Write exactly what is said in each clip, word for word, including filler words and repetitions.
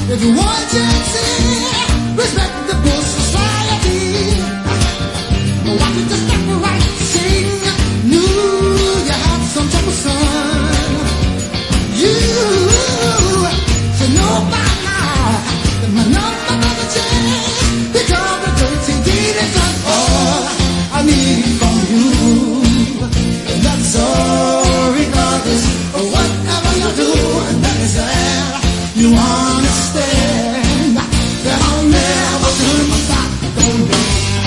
If you want to see respectable society, why don't you step right, sing? Knew you had some trouble, son. You should know by now that my number doesn't change because the dirty deed is done. All I need from you, and that's all, regardless of whatever you do, and that is that you understand that I'll never turn my back on you.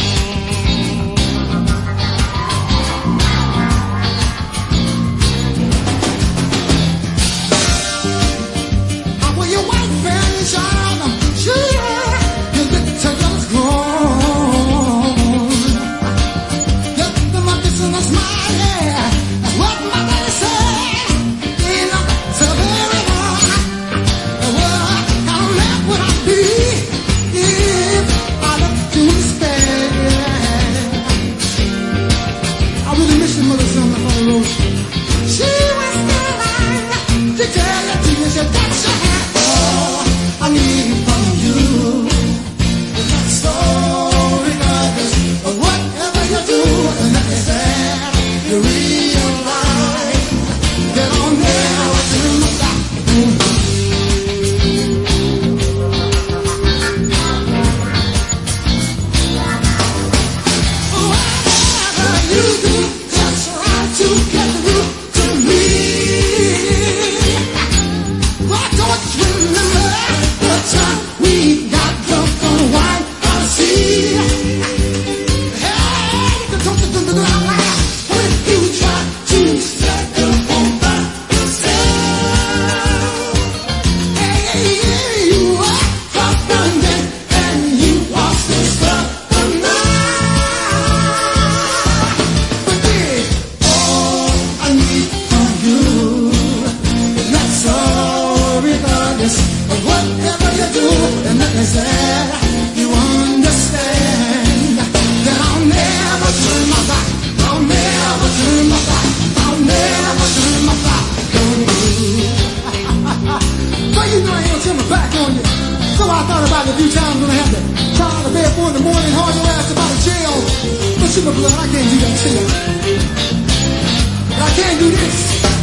How will your wife and child? I'm sure your little girl's grown. Get them a kiss and a smile, yeah. That's what my daddy said. Ain't nothing so very long. Well, how left would I be if I left you instead? I really miss your mother, son, on the road. She was still alive to tell you to you, she got your hand. All I need from you is that soul, regardless of whatever you do, and that is that you realize that I'll never turn my back on you. Whatever you do, just try to get through to me. Why don't you remember the time we got drunk on wine on the sea? Hey, don't you do the lie when you try to set the phone by yourself. Hey, you are husband and you are sister of mine. But yeah, all I need from you is that's all, regardless of whatever you do, and that is that you understand that I'll never turn my back. I'll never turn my back. I'll never turn my back on you. Well, you know I ain't gonna turn my back on you. So I thought about it a few times when I had to try to bed for in the morning, hard your ass about a jail. But sugar blood, I can't do that to you. I can't do this.